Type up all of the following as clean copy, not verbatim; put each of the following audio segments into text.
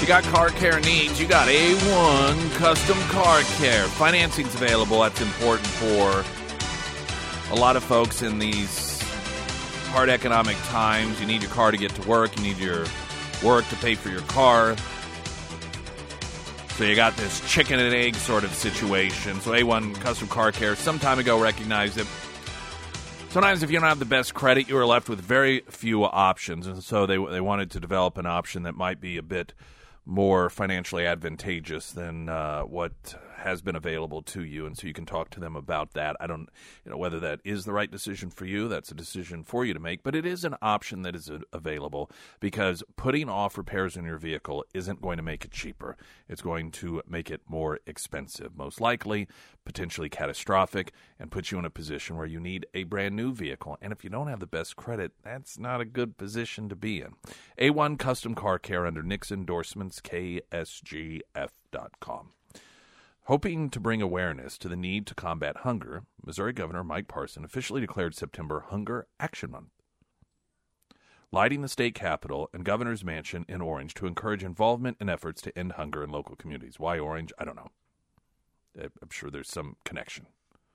You got car care needs, you got A1 Custom Car Care. Financing's available. That's important for a lot of folks in these hard economic times. You need your car to get to work. You need your work to pay for your car. So you got this chicken and egg sort of situation. So A1 Custom Car Care some time ago recognized that sometimes if you don't have the best credit, you are left with very few options. And so they wanted to develop an option that might be a bit more financially advantageous than what has been available to you, and so you can talk to them about that. I don't, whether that is the right decision for you. That's a decision for you to make, but it is an option that is available because putting off repairs in your vehicle isn't going to make it cheaper. It's going to make it more expensive, most likely, potentially catastrophic, and put you in a position where you need a brand new vehicle. And if you don't have the best credit, that's not a good position to be in. A1 Custom Car Care under Nick's endorsements, ksgf.com. Hoping to bring awareness to the need to combat hunger, Missouri Governor Mike Parson officially declared September Hunger Action Month, lighting the state capitol and governor's mansion in Orange to encourage involvement in efforts to end hunger in local communities. Why Orange? I don't know. I'm sure there's some connection.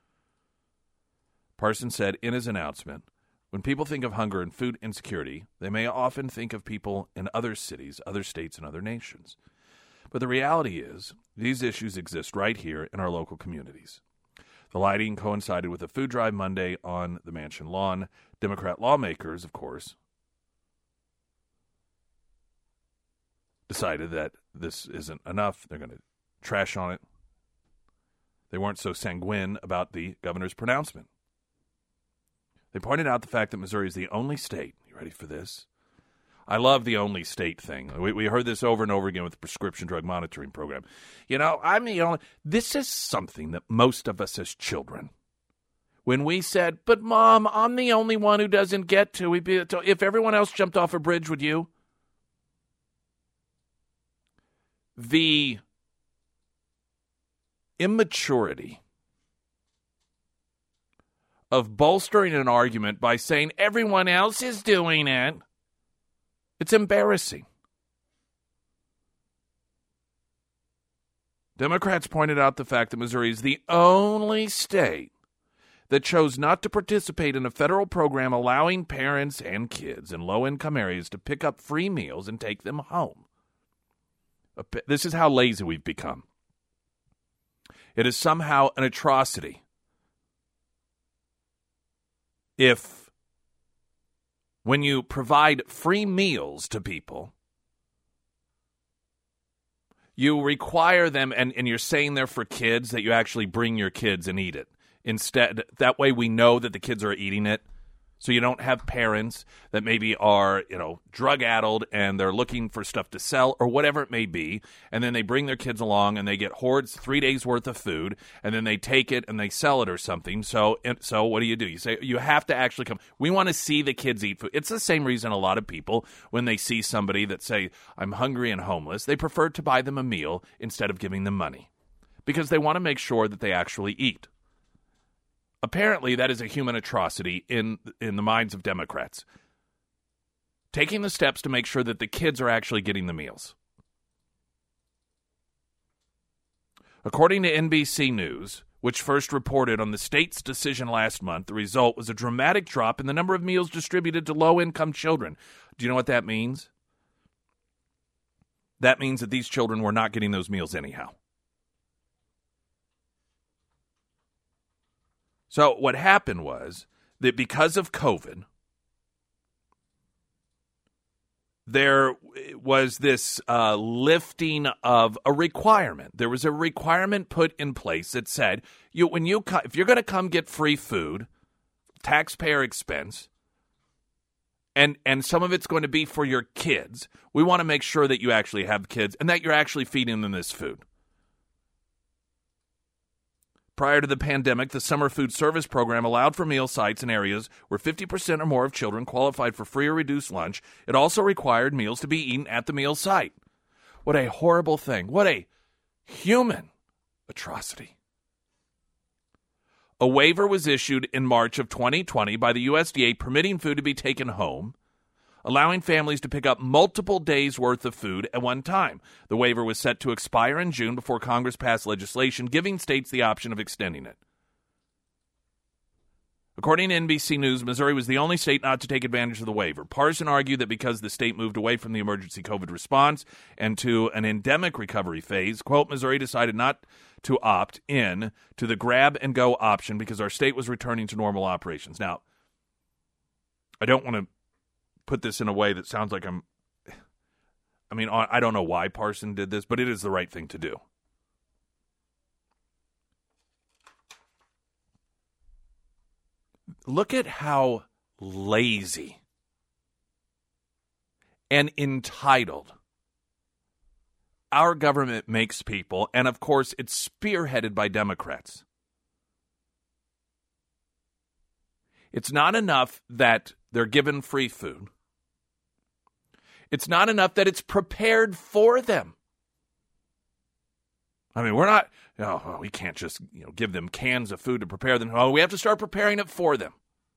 Parson said in his announcement, when people think of hunger and food insecurity, they may often think of people in other cities, other states, and other nations. But the reality is, these issues exist right here in our local communities. The lighting coincided with a food drive Monday on the mansion lawn. Democrat lawmakers, of course, decided that this isn't enough. They're going to trash on it. They weren't so sanguine about the governor's pronouncement. They pointed out the fact that Missouri is the only state, you ready for this? I love the only state thing. We heard this over and over again with the prescription drug monitoring program. I'm the only. This is something that most of us as children, when we said, but Mom, I'm the only one who doesn't get to. If everyone else jumped off a bridge, would you? The immaturity of bolstering an argument by saying everyone else is doing it. It's embarrassing. Democrats pointed out the fact that Missouri is the only state that chose not to participate in a federal program allowing parents and kids in low-income areas to pick up free meals and take them home. This is how lazy we've become. It is somehow an atrocity if when you provide free meals to people, you require them, and you're saying they're for kids, that you actually bring your kids and eat it. Instead, that way we know that the kids are eating it. So you don't have parents that maybe are, drug-addled and they're looking for stuff to sell or whatever it may be, and then they bring their kids along and they get hoards 3 days worth of food, and then they take it and they sell it or something. So what do? You say you have to actually come. We want to see the kids eat food. It's the same reason a lot of people, when they see somebody that say, I'm hungry and homeless, they prefer to buy them a meal instead of giving them money because they want to make sure that they actually eat. Apparently, that is a human atrocity in the minds of Democrats. Taking the steps to make sure that the kids are actually getting the meals. According to NBC News, which first reported on the state's decision last month, the result was a dramatic drop in the number of meals distributed to low-income children. Do you know what that means? That means that these children were not getting those meals anyhow. So what happened was that because of COVID, there was this lifting of a requirement. There was a requirement put in place that said, if you're going to come get free food, taxpayer expense, and some of it's going to be for your kids, we want to make sure that you actually have kids and that you're actually feeding them this food. Prior to the pandemic, the Summer Food Service Program allowed for meal sites in areas where 50% or more of children qualified for free or reduced lunch. It also required meals to be eaten at the meal site. What a horrible thing. What a human atrocity. A waiver was issued in March of 2020 by the USDA permitting food to be taken home allowing families to pick up multiple days' worth of food at one time. The waiver was set to expire in June before Congress passed legislation giving states the option of extending it. According to NBC News, Missouri was the only state not to take advantage of the waiver. Partisan argued that because the state moved away from the emergency COVID response and to an endemic recovery phase, quote, Missouri decided not to opt in to the grab-and-go option because our state was returning to normal operations. Now, I don't want to put this in a way that sounds like I don't know why Parson did this, but it is the right thing to do. Look at how lazy and entitled our government makes people, and of course it's spearheaded by Democrats. It's not enough that they're given free food. It's not enough that it's prepared for them. I mean, we can't just give them cans of food to prepare them. Oh, we have to start preparing it for them.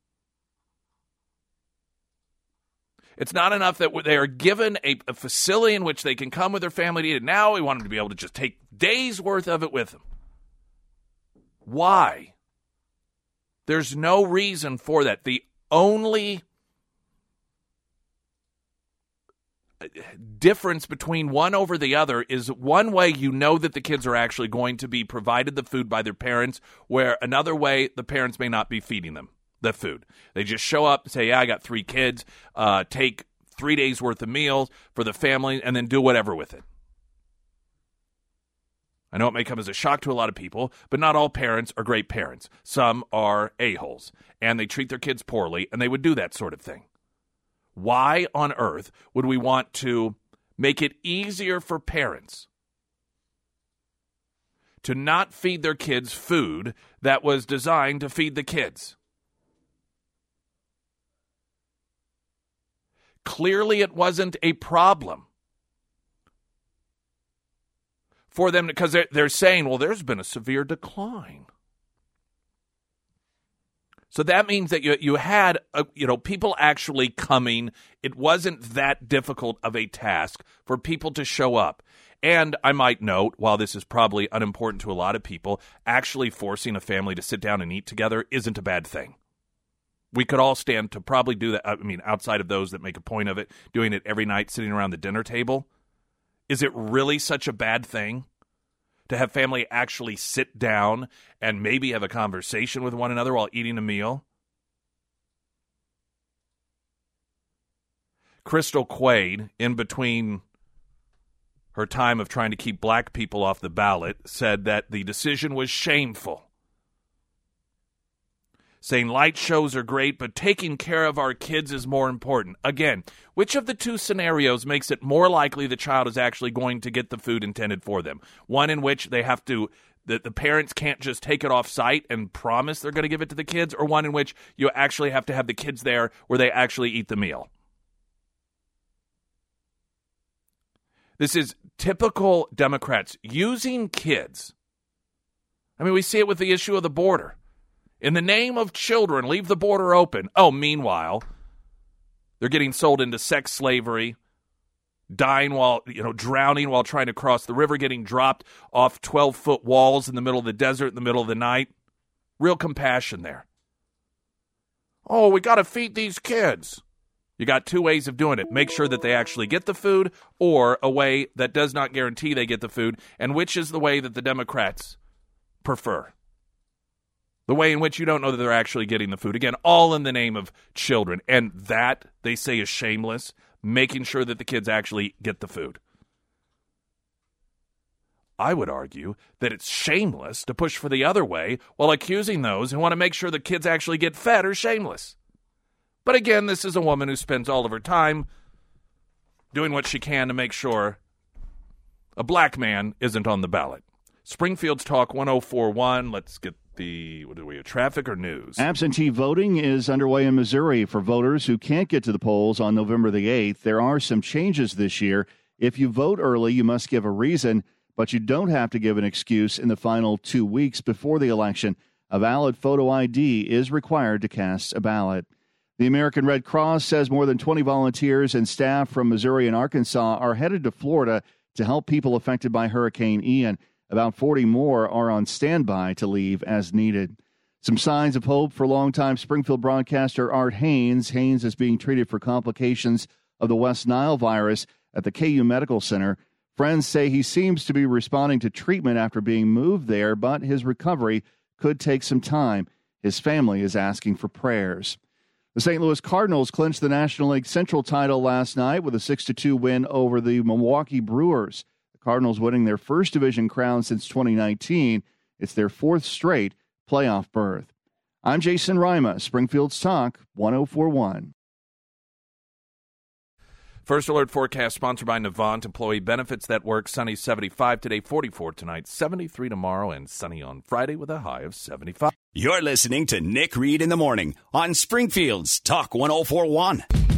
It's not enough that they are given a facility in which they can come with their family to eat it. Now we want them to be able to just take days' worth of it with them. Why? There's no reason for that. The only difference between one over the other is one way you know that the kids are actually going to be provided the food by their parents, where another way the parents may not be feeding them the food. They just show up and say, yeah, I got 3 kids, take 3 days worth of meals for the family and then do whatever with it. I know it may come as a shock to a lot of people, but not all parents are great parents. Some are a-holes, and they treat their kids poorly, and they would do that sort of thing. Why on earth would we want to make it easier for parents to not feed their kids food that was designed to feed the kids? Clearly, it wasn't a problem for them because they're saying, well, there's been a severe decline. So that means that you had people actually coming. It wasn't that difficult of a task for people to show up. And I might note, while this is probably unimportant to a lot of people, actually forcing a family to sit down and eat together isn't a bad thing. We could all stand to probably do that. I mean, outside of those that make a point of it, doing it every night, sitting around the dinner table. Is it really such a bad thing to have family actually sit down and maybe have a conversation with one another while eating a meal? Crystal Quaid, in between her time of trying to keep black people off the ballot, said that the decision was shameful, saying light shows are great, but taking care of our kids is more important. Again, which of the two scenarios makes it more likely the child is actually going to get the food intended for them? One in which they have to, the parents can't just take it off site and promise they're going to give it to the kids, or one in which you actually have to have the kids there where they actually eat the meal? This is typical Democrats using kids. I mean, we see it with the issue of the border. In the name of children, leave the border open. Oh, meanwhile, they're getting sold into sex slavery, drowning while trying to cross the river, getting dropped off 12-foot walls in the middle of the desert in the middle of the night. Real compassion there. Oh, we got to feed these kids. You got 2 ways of doing it. Make sure that they actually get the food, or a way that does not guarantee they get the food, and which is the way that the Democrats prefer. The way in which you don't know that they're actually getting the food. Again, all in the name of children. And that, they say, is shameless, making sure that the kids actually get the food. I would argue that it's shameless to push for the other way while accusing those who want to make sure the kids actually get fed are shameless. But again, this is a woman who spends all of her time doing what she can to make sure a black man isn't on the ballot. Springfield's Talk 104.1. Let's get what do we have, traffic or news? Absentee voting is underway in Missouri for voters who can't get to the polls on November the 8th. There are some changes this year. If you vote early, you must give a reason, but you don't have to give an excuse in the final 2 weeks before the election. A valid photo ID is required to cast a ballot. The American Red Cross says more than 20 volunteers and staff from Missouri and Arkansas are headed to Florida to help people affected by Hurricane Ian. About 40 more are on standby to leave as needed. Some signs of hope for longtime Springfield broadcaster Art Haynes. Haynes is being treated for complications of the West Nile virus at the KU Medical Center. Friends say he seems to be responding to treatment after being moved there, but his recovery could take some time. His family is asking for prayers. The St. Louis Cardinals clinched the National League Central title last night with a 6-2 win over the Milwaukee Brewers. The Cardinals winning their first division crown since 2019. It's their fourth straight playoff berth. I'm Jason Rima, Springfield's Talk 1041. First Alert forecast sponsored by Navant Employee Benefits that work. Sunny 75 today, 44 tonight, 73 tomorrow, and sunny on Friday with a high of 75. You're listening to Nick Reed in the Morning on Springfield's Talk 1041.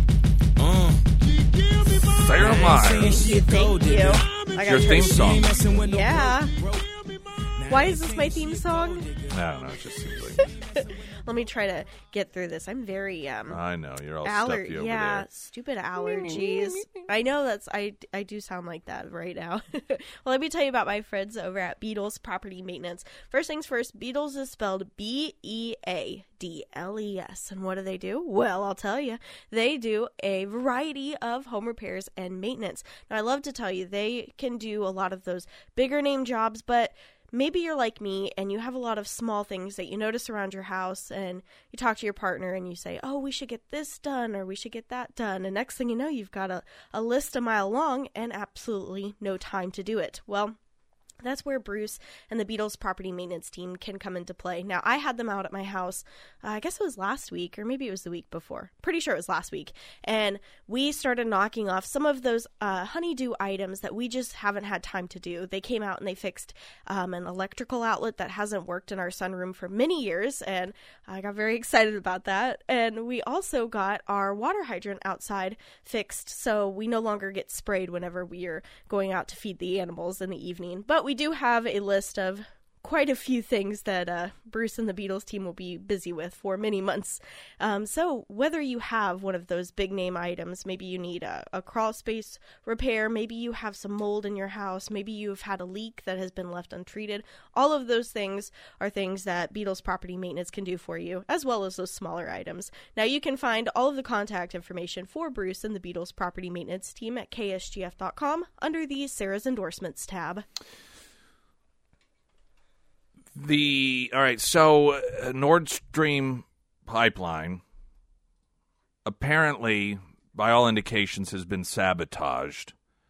Sarah Myers. Thank you. Your theme song. Yeah. Why is this my theme song? I don't know. It just seems like... Let me try to get through this. I'm very I know you're all stuffy over there. Stupid allergies. I know I do sound like that right now. Well, let me tell you about my friends over at Beatles Property Maintenance. First things first, Beatles is spelled Beadles. And what do? Well, I'll tell you. They do a variety of home repairs and maintenance. Now, I love to tell you they can do a lot of those bigger name jobs, but maybe you're like me and you have a lot of small things that you notice around your house, and you talk to your partner and you say, oh, we should get this done or we should get that done. And next thing you know, you've got a list a mile long and absolutely no time to do it. Well, that's where Bruce and the Beatles property maintenance team can come into play. Now, I had them out at my house, I guess it was last week, or maybe it was the week before. Pretty sure it was last week. And we started knocking off some of those honeydew items that we just haven't had time to do. They came out and they fixed an electrical outlet that hasn't worked in our sunroom for many years, and I got very excited about that. And we also got our water hydrant outside fixed, so we no longer get sprayed whenever we are going out to feed the animals in the evening. But we do have a list of quite a few things that Bruce and the Beatles team will be busy with for many months. So whether you have one of those big name items, maybe you need a crawl space repair, maybe you have some mold in your house, maybe you've had a leak that has been left untreated, all of those things are things that Beatles Property Maintenance can do for you, as well as those smaller items. Now you can find all of the contact information for Bruce and the Beatles Property Maintenance team at ksgf.com under the Sarah's Endorsements tab. So Nord Stream pipeline apparently, by all indications, has been sabotaged.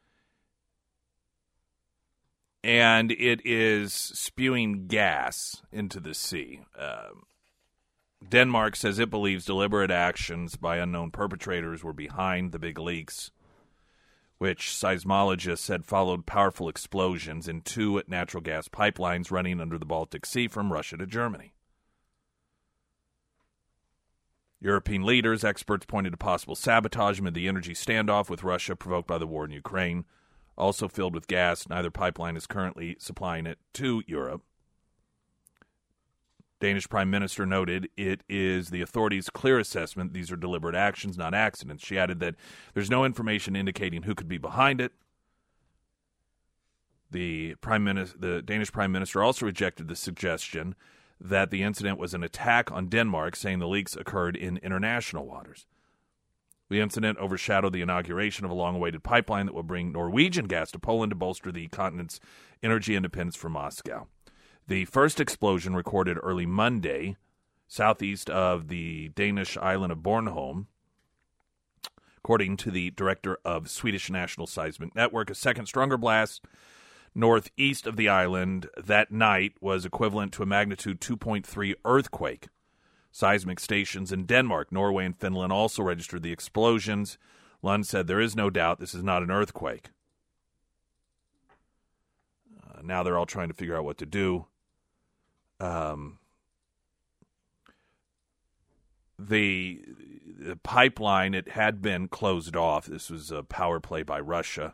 And it is spewing gas into the sea. Denmark says it believes deliberate actions by unknown perpetrators were behind the big leaks, which seismologists said followed powerful explosions in two natural gas pipelines running under the Baltic Sea from Russia to Germany. European leaders, experts pointed to possible sabotage amid the energy standoff with Russia provoked by the war in Ukraine, also filled with gas. Neither pipeline is currently supplying it to Europe. Danish Prime Minister noted it is the authorities' clear assessment these are deliberate actions, not accidents. She added that there's no information indicating who could be behind it. The Danish Prime Minister also rejected the suggestion that the incident was an attack on Denmark, saying the leaks occurred in international waters. The incident overshadowed the inauguration of a long-awaited pipeline that will bring Norwegian gas to Poland to bolster the continent's energy independence from Moscow. The first explosion recorded early Monday, southeast of the Danish island of Bornholm. According to the director of Swedish National Seismic Network, a second stronger blast northeast of the island that night was equivalent to a magnitude 2.3 earthquake. Seismic stations in Denmark, Norway, and Finland also registered the explosions. Lund said there is no doubt this is not an earthquake. Now they're all trying to figure out what to do. The pipeline, it had been closed off. This was a power play by Russia.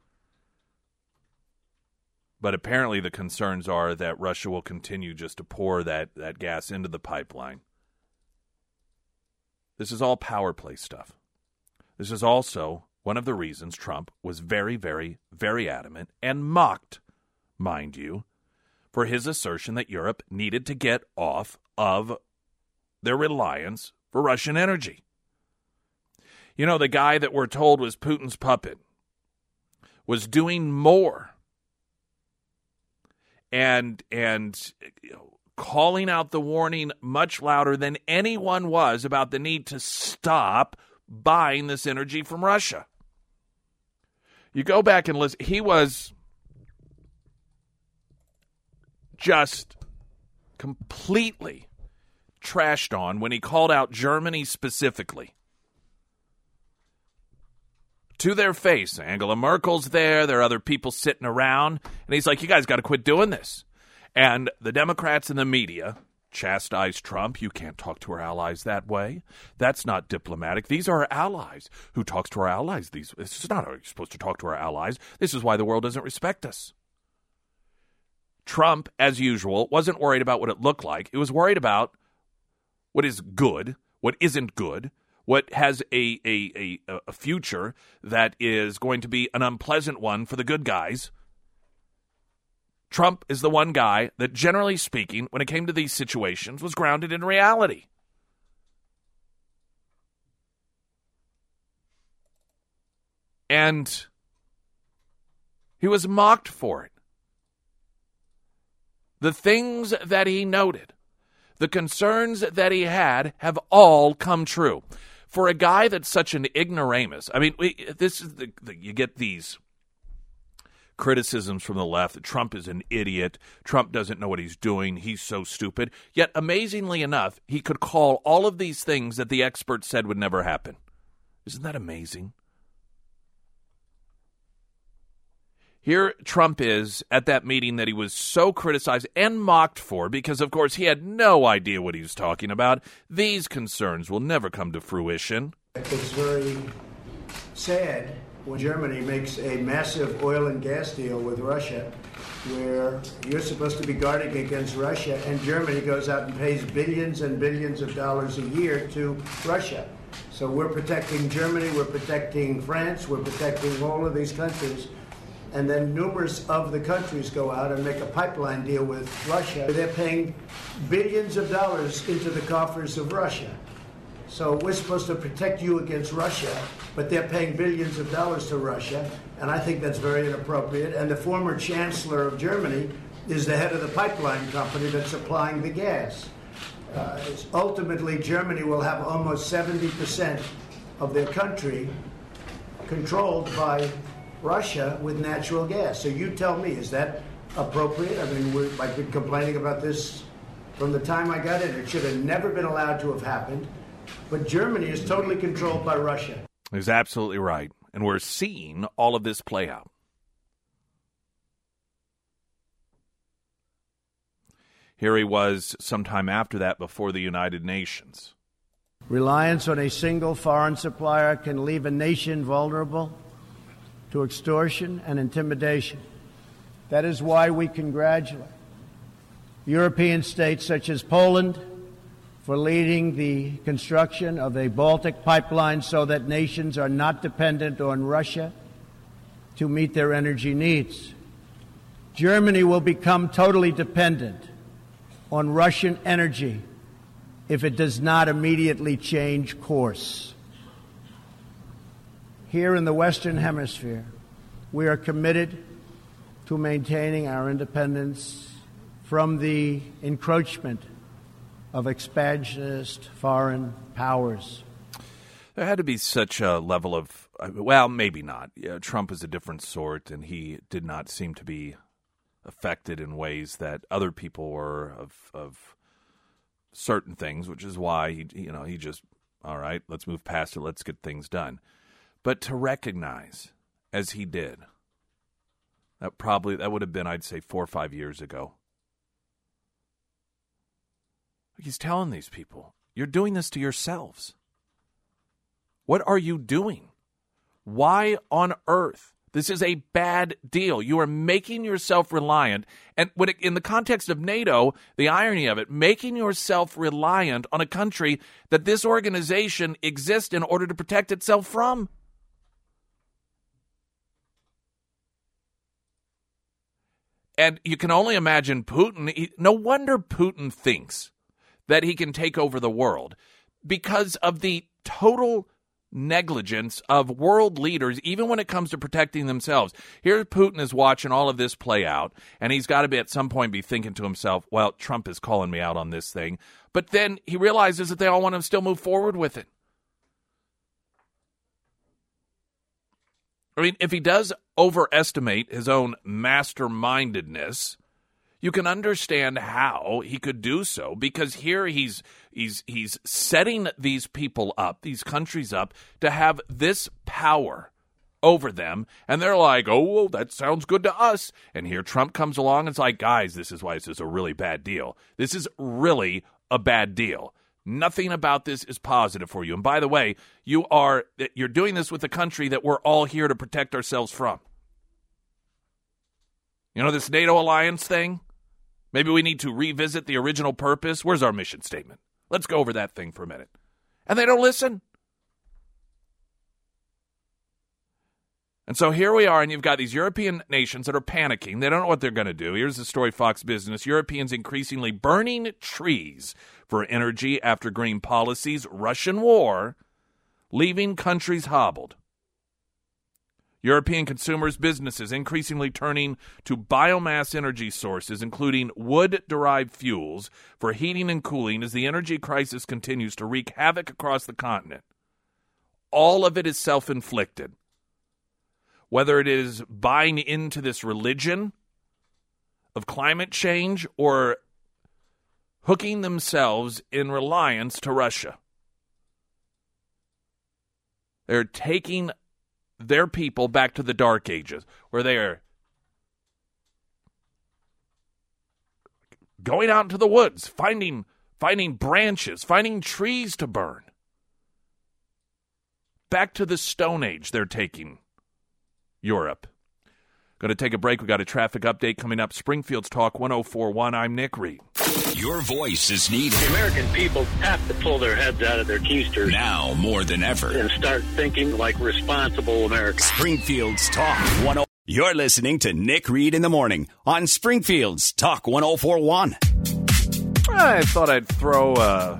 But apparently the concerns are that Russia will continue just to pour that gas into the pipeline. This is all power play stuff. This is also one of the reasons Trump was very, very, very adamant and mocked, mind you, for his assertion that Europe needed to get off of their reliance for Russian energy. You know, the guy that we're told was Putin's puppet was doing more and calling out the warning much louder than anyone was about the need to stop buying this energy from Russia. You go back and listen. He was just completely trashed on when he called out Germany specifically. To their face. Angela Merkel's there. There are other people sitting around. And he's like, you guys got to quit doing this. And the Democrats and the media chastise Trump. You can't talk to our allies that way. That's not diplomatic. These are our allies. Who talks to our allies? This is not how you're supposed to talk to our allies. This is why the world doesn't respect us. Trump, as usual, wasn't worried about what it looked like. He was worried about what is good, what isn't good, what has a future that is going to be an unpleasant one for the good guys. Trump is the one guy that, generally speaking, when it came to these situations, was grounded in reality. And he was mocked for it. The things that he noted, the concerns that he had, have all come true. For a guy that's such an ignoramus, I mean, this is you get these criticisms from the left that Trump is an idiot, Trump doesn't know what he's doing, he's so stupid. Yet, amazingly enough, he could call all of these things that the experts said would never happen. Isn't that amazing? Here Trump is at that meeting that he was so criticized and mocked for because, of course, he had no idea what he was talking about. These concerns will never come to fruition. It's very sad when Germany makes a massive oil and gas deal with Russia, where you're supposed to be guarding against Russia, and Germany goes out and pays billions and billions of dollars a year to Russia. So we're protecting Germany, we're protecting France, we're protecting all of these countries. And then numerous of the countries go out and make a pipeline deal with Russia. They're paying billions of dollars into the coffers of Russia. So we're supposed to protect you against Russia, but they're paying billions of dollars to Russia, and I think that's very inappropriate. And the former chancellor of Germany is the head of the pipeline company that's supplying the gas. Ultimately, Germany will have almost 70% of their country controlled by Russia with natural gas. So you tell me, is that appropriate? I mean, I've been complaining about this from the time I got in. It should have never been allowed to have happened. But Germany is totally controlled by Russia. He's absolutely right. And we're seeing all of this play out. Here he was sometime after that before the United Nations. Reliance on a single foreign supplier can leave a nation vulnerable to extortion and intimidation. That is why we congratulate European states such as Poland for leading the construction of a Baltic pipeline so that nations are not dependent on Russia to meet their energy needs. Germany will become totally dependent on Russian energy if it does not immediately change course. Here in the Western Hemisphere, we are committed to maintaining our independence from the encroachment of expansionist foreign powers. There had to be such a level of, well, maybe not. Trump is a different sort, and he did not seem to be affected in ways that other people were of certain things, which is why he just, all right, let's move past it, let's get things done. But to recognize, as he did, that would have been, I'd say, 4 or 5 years ago. He's telling these people, you're doing this to yourselves. What are you doing? Why on earth This is a bad deal. You are making yourself reliant. And in the context of NATO, the irony of it, making yourself reliant on a country that this organization exists in order to protect itself from. And you can only imagine Putin. No wonder Putin thinks that he can take over the world because of the total negligence of world leaders, even when it comes to protecting themselves. Here Putin is watching all of this play out, and he's got to be at some point be thinking to himself, well, Trump is calling me out on this thing. But then he realizes that they all want to still move forward with it. I mean, if he does overestimate his own mastermindedness, you can understand how he could do so, because here he's setting these people up, these countries up, to have this power over them, and they're like, oh, well, that sounds good to us. And here Trump comes along and it's like, guys, this is why this is a really bad deal. This is really a bad deal. Nothing about this is positive for you. And by the way, you're doing this with a country that we're all here to protect ourselves from. You know, this NATO alliance thing? Maybe we need to revisit the original purpose. Where's our mission statement? Let's go over that thing for a minute. And they don't listen. And so here we are, and you've got these European nations that are panicking. They don't know what they're going to do. Here's the story, Fox Business. Europeans increasingly burning trees for energy after green policies. Russian war, leaving countries hobbled. European consumers, businesses increasingly turning to biomass energy sources, including wood-derived fuels, for heating and cooling as the energy crisis continues to wreak havoc across the continent. All of it is self-inflicted. Whether it is buying into this religion of climate change or hooking themselves in reliance to Russia. They're taking their people back to the Dark Ages, where they are going out into the woods, finding branches, finding trees to burn. Back to the Stone Age, they're taking Europe. Going to take a break. We got a traffic update coming up. Springfield's Talk 104.1. I'm Nick Reed. Your voice is needed. The American people have to pull their heads out of their keisters Now more than ever. and start thinking like responsible Americans. Springfield's Talk 10. You're listening to Nick Reed in the Morning on Springfield's Talk 104.1. I thought I'd throw a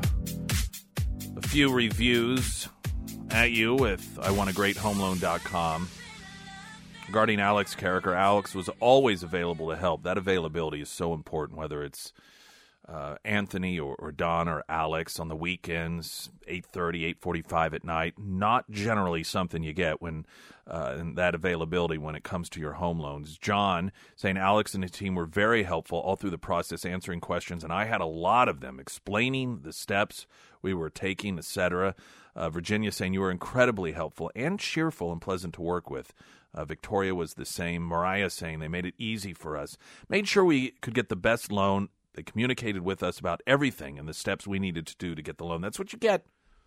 few reviews at you with iwantagreathomeloan.com. Regarding Alex Carricker, Alex was always available to help. That availability is so important, whether it's Anthony or Don or Alex on the weekends, 8:30, 8:45 at night. Not generally something you get when in that availability when it comes to your home loans. John saying Alex and his team were very helpful all through the process, answering questions, and I had a lot of them, explaining the steps we were taking, etc. Virginia saying you were incredibly helpful and cheerful and pleasant to work with. Victoria was the same. Mariah saying they made it easy for us. Made sure we could get the best loan. They communicated with us about everything and the steps we needed to do to get the loan. That's what you get.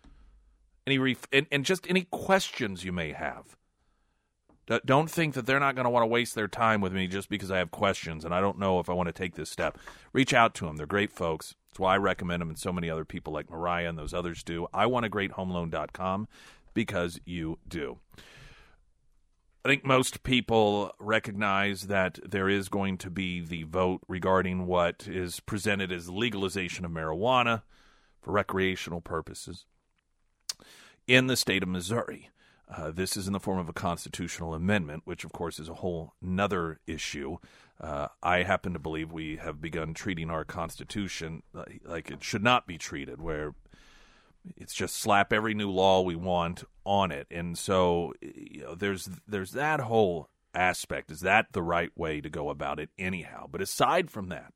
And just any questions you may have. Don't think that they're not going to want to waste their time with me just because I have questions and I don't know if I want to take this step. Reach out to them. They're great folks. That's why I recommend them, and so many other people like Mariah and those others do. iwantagreathomeloan.com, because you do. I think most people recognize that there is going to be the vote regarding what is presented as legalization of marijuana for recreational purposes in the state of Missouri. This is in the form of a constitutional amendment, which, of course, is a whole nother issue. I happen to believe we have begun treating our Constitution like it should not be treated, where it's just slap every new law we want on it. And so there's that whole aspect. Is that the right way to go about it anyhow? But aside from that,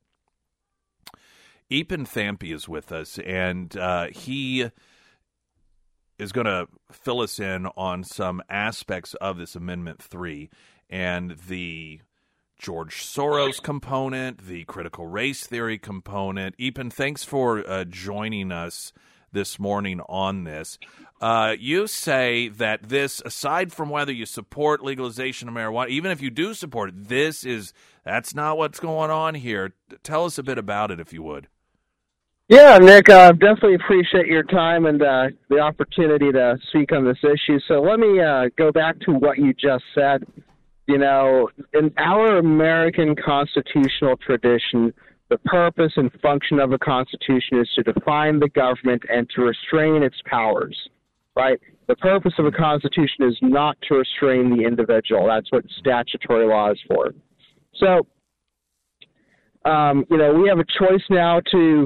Epen Thampi is with us, and he is going to fill us in on some aspects of this Amendment 3 and the George Soros component, the critical race theory component. Epen, thanks for joining us this morning on this. You say that this, aside from whether you support legalization of marijuana, even if you do support it, that's not what's going on here. Tell us a bit about it, if you would. Yeah, Nick, definitely appreciate your time and the opportunity to speak on this issue. So let me go back to what you just said. You know, in our American constitutional tradition, the purpose and function of a constitution is to define the government and to restrain its powers, right? The purpose of a constitution is not to restrain the individual. That's what statutory law is for. So, you know, we have a choice now to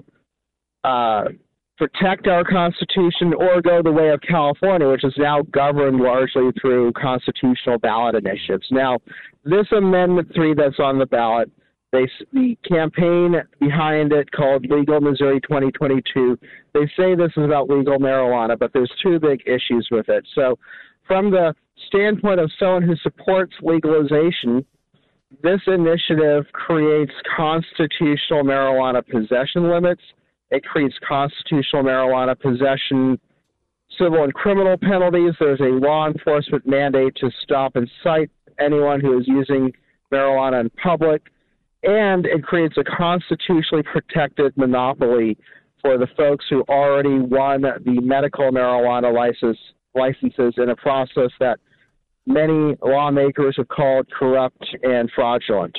protect our Constitution or go the way of California, which is now governed largely through constitutional ballot initiatives. Now, this Amendment 3 that's on the ballot, the campaign behind it called Legal Missouri 2022, they say this is about legal marijuana, but there's two big issues with it. So from the standpoint of someone who supports legalization, this initiative creates constitutional marijuana possession limits. It creates constitutional marijuana possession civil and criminal penalties. There's a law enforcement mandate to stop and cite anyone who is using marijuana in public. And it creates a constitutionally protected monopoly for the folks who already won the medical marijuana licenses in a process that many lawmakers have called corrupt and fraudulent.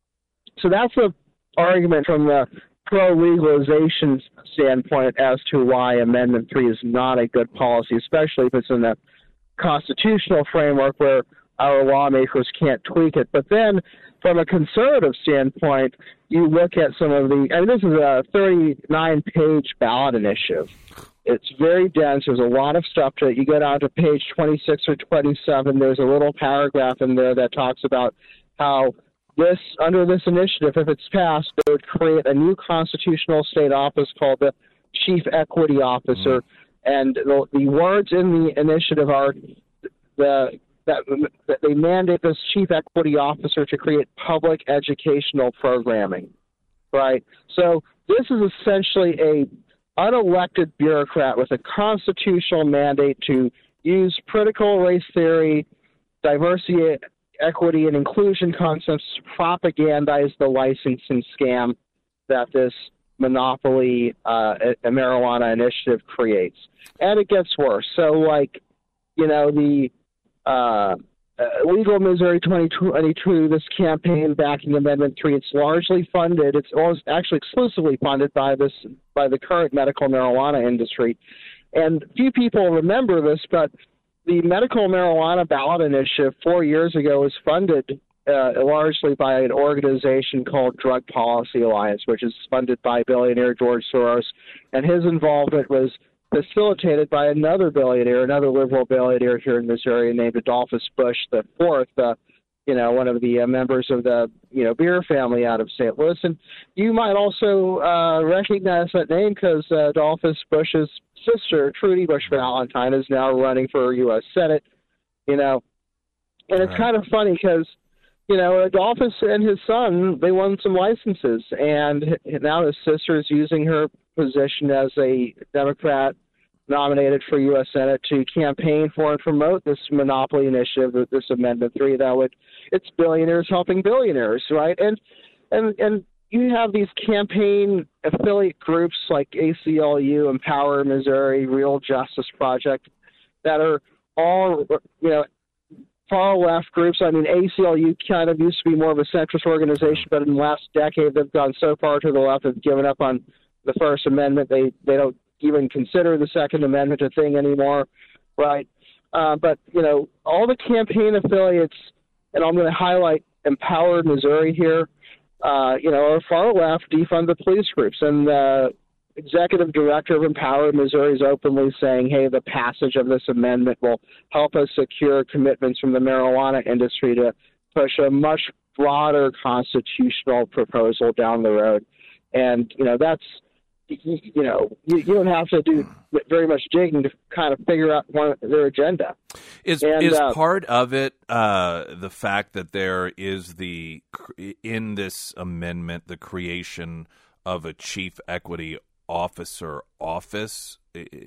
So that's the argument from the pro-legalization standpoint as to why Amendment 3 is not a good policy, especially if it's in the constitutional framework where our lawmakers can't tweak it. But then from a conservative standpoint, you look at some of the, and this is a 39-page ballot initiative. It's very dense. There's a lot of stuff to it. You go down to page 26 or 27, there's a little paragraph in there that talks about how under this initiative, if it's passed, it would create a new constitutional state office called the Chief Equity Officer. And the words in the initiative are that they mandate this Chief Equity Officer to create public educational programming, right? So this is essentially a unelected bureaucrat with a constitutional mandate to use critical race theory, diversity, equity, and inclusion concepts to propagandize the licensing scam that this monopoly marijuana initiative creates. And it gets worse. So, like, you know, the Legal Missouri 2022, this campaign backing Amendment 3, it's largely funded, it's actually exclusively funded by the current medical marijuana industry. And few people remember this, but the medical marijuana ballot initiative 4 years ago was funded largely by an organization called Drug Policy Alliance, which is funded by billionaire George Soros, and his involvement was facilitated by another billionaire, another liberal billionaire here in Missouri named Adolphus Busch IV, one of the members of the beer family out of St. Louis. And you might also recognize that name because Adolphus Busch's sister, Trudy Busch Valentine, is now running for U.S. Senate. And it's kind of funny because Adolphus and his son, they won some licenses, and now his sister is using her position as a Democrat nominated for U.S. Senate to campaign for and promote this monopoly initiative, this Amendment 3, it's billionaires helping billionaires, right? And you have these campaign affiliate groups like ACLU, Empower Missouri, Real Justice Project, that are all, far left groups. I mean, ACLU kind of used to be more of a centrist organization, but in the last decade, they've gone so far to the left, they've given up on the First Amendment. They don't even consider the Second Amendment a thing anymore, right? But, all the campaign affiliates, and I'm going to highlight Empower Missouri here, are far left, defund the police groups. And the executive director of Empower Missouri is openly saying, hey, the passage of this amendment will help us secure commitments from the marijuana industry to push a much broader constitutional proposal down the road. And, that's, you don't have to do very much digging to kind of figure out their agenda. Is part of it the fact that there is in this amendment the creation of a chief equity officer office?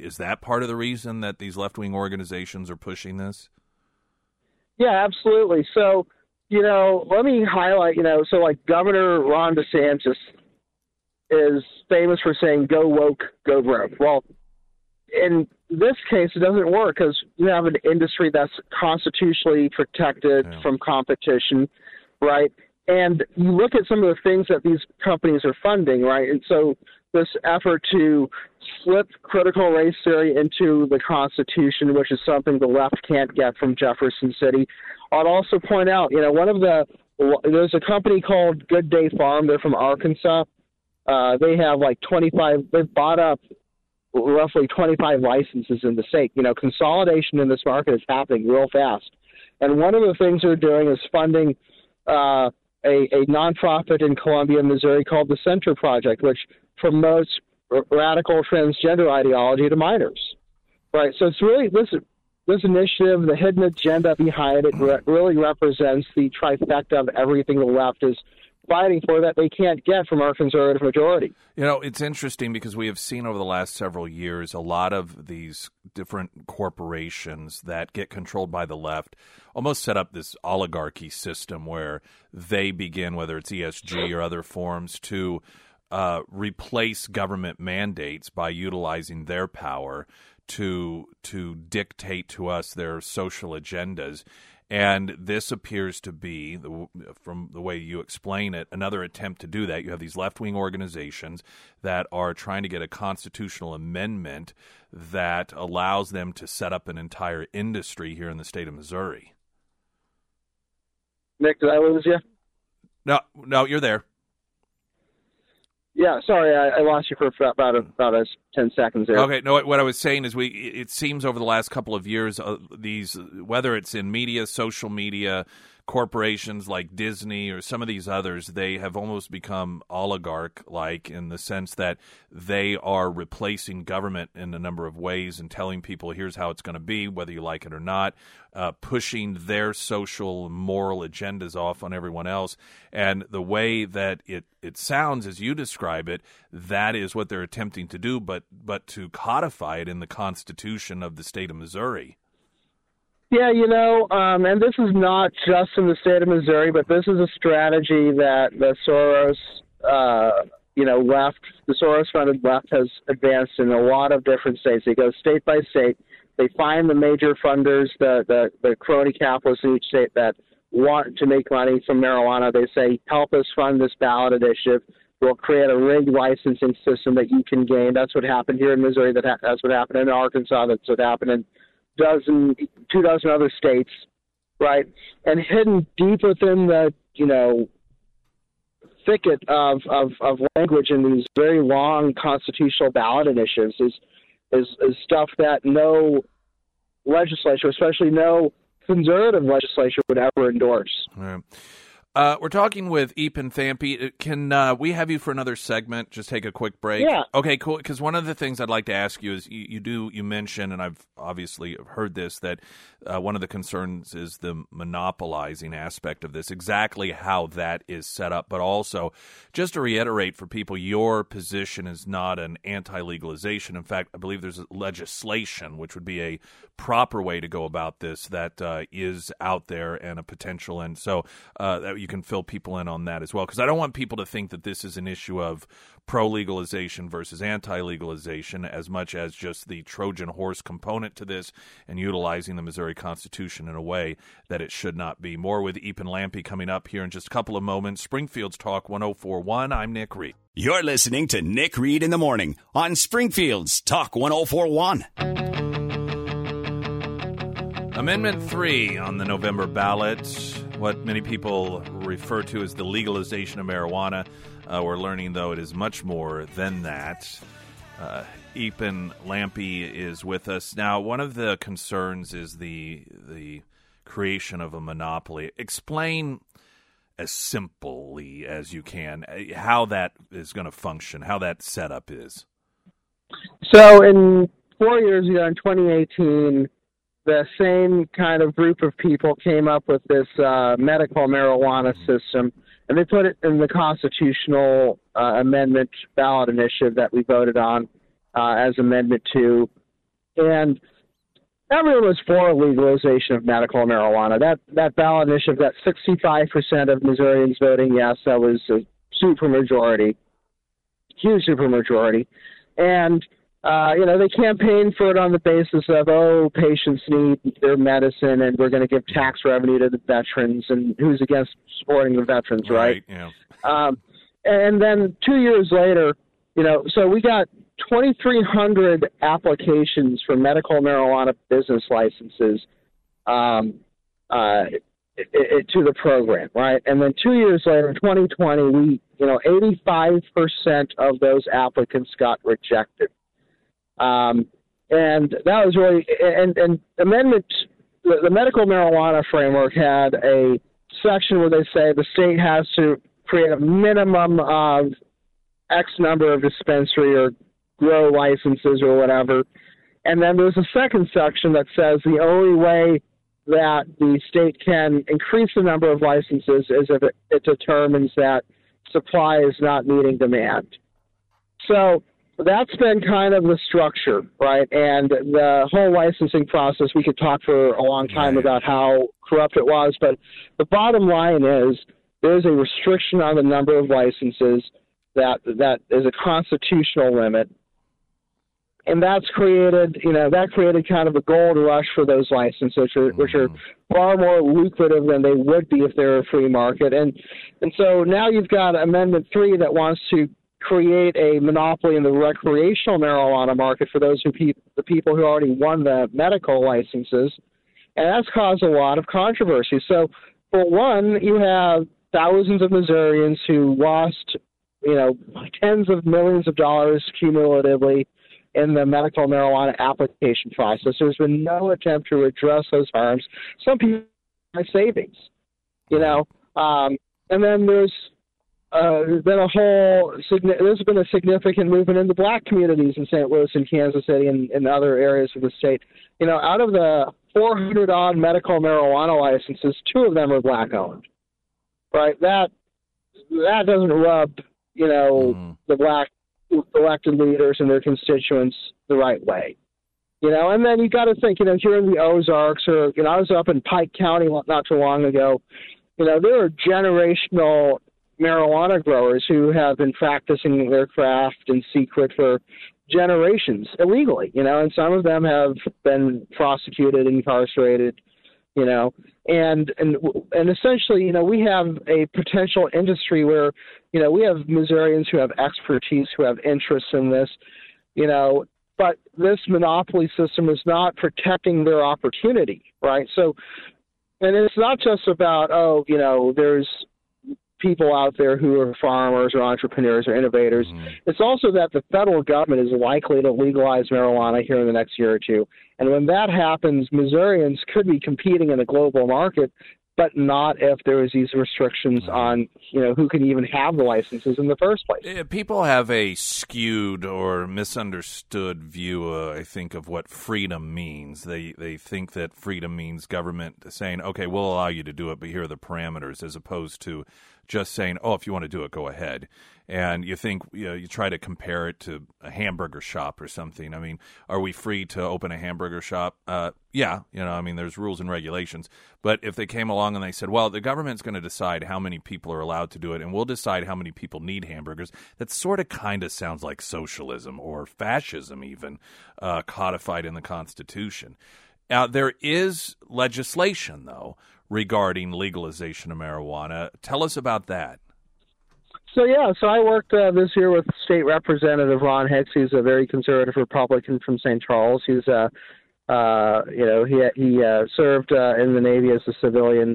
Is that part of the reason that these left-wing organizations are pushing this? Yeah, absolutely. So, let me highlight, so like Governor Ron DeSantis is famous for saying, go woke, go broke. Well, in this case, it doesn't work because you have an industry that's constitutionally protected from competition, right? And you look at some of the things that these companies are funding, right? And so this effort to slip critical race theory into the Constitution, which is something the left can't get from Jefferson City. I'd also point out, there's a company called Good Day Farm. They're from Arkansas. They have they've bought up roughly 25 licenses in the state. Consolidation in this market is happening real fast. And one of the things they're doing is funding a nonprofit in Columbia, Missouri called the Center Project, which promotes radical transgender ideology to minors. Right. So it's really this initiative, the hidden agenda behind it, really represents the trifecta of everything the left is fighting for that they can't get from our conservative majority. It's interesting because we have seen over the last several years a lot of these different corporations that get controlled by the left almost set up this oligarchy system where they begin, whether it's ESG or other forms, to replace government mandates by utilizing their power to dictate to us their social agendas. And this appears to be, from the way you explain it, another attempt to do that. You have these left-wing organizations that are trying to get a constitutional amendment that allows them to set up an entire industry here in the state of Missouri. Nick, did I lose you? No, you're there. Yeah, sorry, I lost you for about 10 seconds there. Okay, no, what I was saying is it seems over the last couple of years, these, whether it's in media, social media, corporations like Disney or some of these others, they have almost become oligarch-like in the sense that they are replacing government in a number of ways and telling people here's how it's going to be, whether you like it or not, pushing their social and moral agendas off on everyone else. And the way that it sounds as you describe it, that is what they're attempting to do, but to codify it in the Constitution of the state of Missouri. Yeah, and this is not just in the state of Missouri, but this is a strategy that the Soros, left, the Soros-funded left has advanced in a lot of different states. They go state by state. They find the major funders, the crony capitalists in each state that want to make money from marijuana. They say, help us fund this ballot initiative. We'll create a rigged licensing system that you can gain. That's what happened here in Missouri. That's what happened in Arkansas. That's what happened in 2 other states, right? And hidden deep within the, thicket of language in these very long constitutional ballot initiatives is stuff that no legislature, especially no conservative legislature, would ever endorse. All right. We're talking with Epen Thampi. Can we have you for another segment? Just take a quick break. Yeah. Okay, cool. Because one of the things I'd like to ask you is you mentioned, and I've obviously heard this, that one of the concerns is the monopolizing aspect of this, exactly how that is set up. But also, just to reiterate for people, your position is not an anti-legalization. In fact, I believe there's legislation, which would be a proper way to go about this, that is out there and a potential. And so that you can fill people in on that as well, because I don't want people to think that this is an issue of pro-legalization versus anti-legalization as much as just the Trojan horse component to this and utilizing the Missouri Constitution in a way that it should not be. More with Epen Thampi coming up here in just a couple of moments. Springfield's Talk 104.1. I'm Nick Reed. You're listening to Nick Reed in the Morning on Springfield's Talk 104.1. Amendment 3 on the November ballot, what many people refer to as the legalization of marijuana. We're learning, though, it is much more than that. Epen Thampi is with us. Now, one of the concerns is the creation of a monopoly. Explain as simply as you can how that is going to function, how that setup is. So in 4 years ago, in 2018, the same kind of group of people came up with this medical marijuana system, and they put it in the constitutional amendment ballot initiative that we voted on as Amendment 2. And everyone was for legalization of medical marijuana. That ballot initiative, that 65% of Missourians voting yes, that was a supermajority, huge supermajority. And, they campaigned for it on the basis of, patients need their medicine and we're going to give tax revenue to the veterans, and who's against supporting the veterans, right? Yeah. And then 2 years later, so we got 2,300 applications for medical marijuana business licenses to the program, right? And then 2 years later, in 2020, 85% of those applicants got rejected. And that was really, and amendment, the medical marijuana framework had a section where they say the state has to create a minimum of X number of dispensary or grow licenses or whatever. And then there's a second section that says the only way that the state can increase the number of licenses is if it determines that supply is not meeting demand. So that's been kind of the structure, right? And the whole licensing process, we could talk for a long time about how corrupt it was, but the bottom line is there's a restriction on the number of licenses that is a constitutional limit. And that's created, kind of a gold rush for those licenses, which are far more lucrative than they would be if they were a free market. And so now you've got Amendment 3 that wants to create a monopoly in the recreational marijuana market for the people who already won the medical licenses. And that's caused a lot of controversy. So, for one, you have thousands of Missourians who lost, tens of millions of dollars cumulatively in the medical marijuana application process. There's been no attempt to address those harms. Some people have savings, and then there's been a significant movement in the black communities in St. Louis and Kansas City and other areas of the state. Out of the 400-odd medical marijuana licenses, 2 of them are black-owned, right? That doesn't rub, the black elected leaders and their constituents the right way. And then you got to think, here in the Ozarks, or, I was up in Pike County not too long ago, there are generational marijuana growers who have been practicing their craft in secret for generations illegally, and some of them have been prosecuted, incarcerated, and essentially, we have a potential industry where, we have Missourians who have expertise, who have interests in this, but this monopoly system is not protecting their opportunity, right? So, and it's not just about, there's people out there who are farmers or entrepreneurs or innovators. It's also that the federal government is likely to legalize marijuana here in the next year or two. And when that happens, Missourians could be competing in a global market, but not if there is these restrictions on, who can even have the licenses in the first place. People have a skewed or misunderstood view, I think, of what freedom means. They think that freedom means government saying, okay, we'll allow you to do it, but here are the parameters, as opposed to just saying, oh, if you want to do it, go ahead. And you think, you try to compare it to a hamburger shop or something. I mean, are we free to open a hamburger shop? Yeah, there's rules and regulations. But if they came along and they said, well, the government's going to decide how many people are allowed to do it, and we'll decide how many people need hamburgers, that sort of kind of sounds like socialism or fascism even, codified in the Constitution. There is legislation, though, regarding legalization of marijuana. Tell us about that. So I worked this year with State Representative Ron Hicks. He's a very conservative Republican from St. Charles. He's he served in the Navy as a civilian.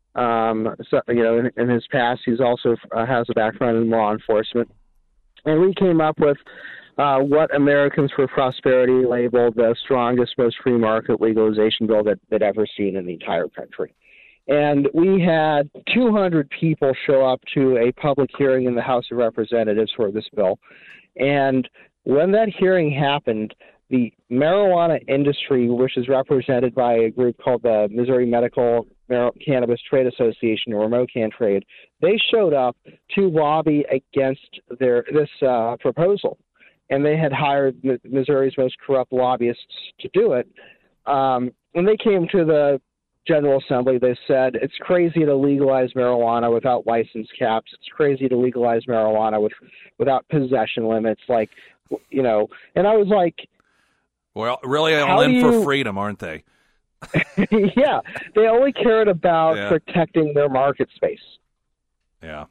In his past, he's also has a background in law enforcement. And we came up with what Americans for Prosperity labeled the strongest, most free market legalization bill that they'd ever seen in the entire country. And we had 200 people show up to a public hearing in the House of Representatives for this bill. And when that hearing happened, the marijuana industry, which is represented by a group called the Missouri Medical Cannabis Trade Association, or MoCan Trade, they showed up to lobby against this proposal. and they had hired Missouri's most corrupt lobbyists to do it. When they came to the General Assembly, they said it's crazy to legalize marijuana without license caps. It's crazy to legalize marijuana without possession limits. Like, and I was like, well, really all in for freedom, aren't they? Yeah, they only cared about protecting their market space. Yeah.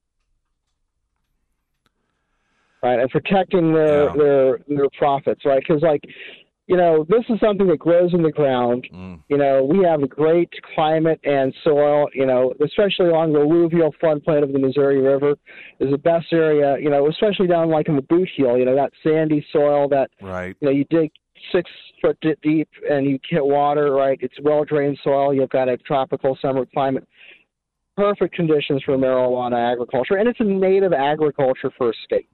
Right, and protecting their profits, right? Because, this is something that grows in the ground. We have a great climate and soil, especially along the alluvial floodplain of the Missouri River is the best area, especially down in the boot heel, that sandy soil that, you dig 6 foot deep and you get water, right? It's well-drained soil. You've got a tropical summer climate. Perfect conditions for marijuana agriculture, and it's a native agriculture for a state.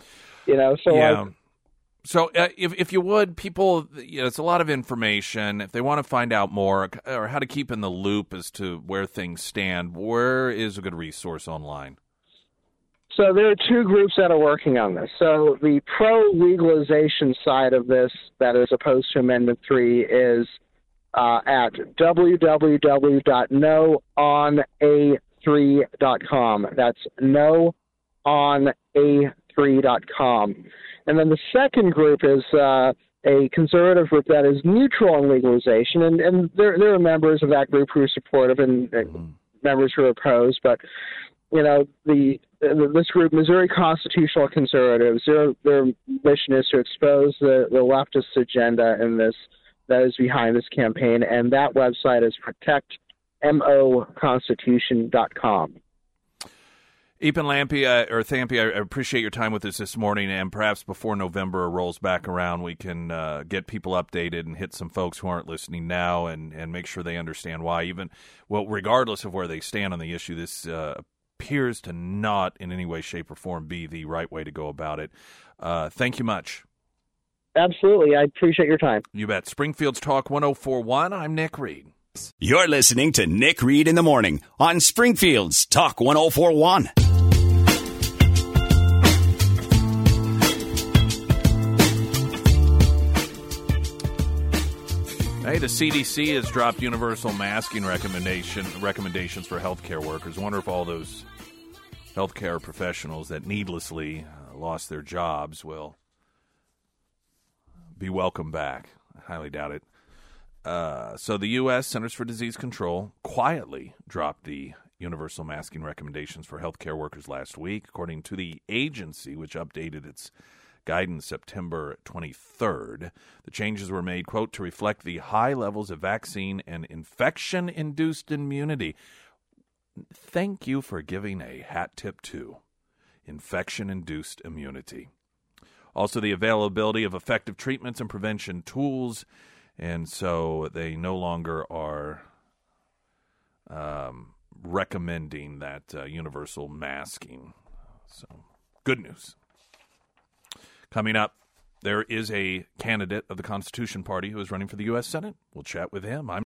So if you would, people, it's a lot of information. If they want to find out more or how to keep in the loop as to where things stand, where is a good resource online? So there are 2 groups that are working on this. So the pro-legalization side of this, that is opposed to Amendment 3, is at www.noona3.com. That's noona3.com. And then the second group is a conservative group that is neutral in legalization, and there are members of that group who are supportive and members who are opposed. But this group, Missouri Constitutional Conservatives, their mission is to expose the leftist agenda in this that is behind this campaign, and that website is protectmoconstitution.com. Epan Thampy, I appreciate your time with us this morning, and perhaps before November rolls back around, we can get people updated and hit some folks who aren't listening now and make sure they understand why. Regardless of where they stand on the issue, this appears to not in any way, shape, or form be the right way to go about it. Thank you much. Absolutely. I appreciate your time. You bet. Springfield's Talk 104.1. I'm Nick Reed. You're listening to Nick Reed in the Morning on Springfield's Talk 104.1. Hey, the CDC has dropped universal masking recommendations for healthcare workers. I wonder if all those healthcare professionals that needlessly lost their jobs will be welcome back. I highly doubt it. So the U.S. Centers for Disease Control quietly dropped the universal masking recommendations for healthcare workers last week, according to the agency, which updated its guidance September 23rd. The changes were made, quote, to reflect the high levels of vaccine and infection-induced immunity. Thank you for giving a hat tip to infection-induced immunity. Also, the availability of effective treatments and prevention tools, and so they no longer are recommending that universal masking. So, good news. Coming up, there is a candidate of the Constitution Party who is running for the U.S. Senate. We'll chat with him. I'm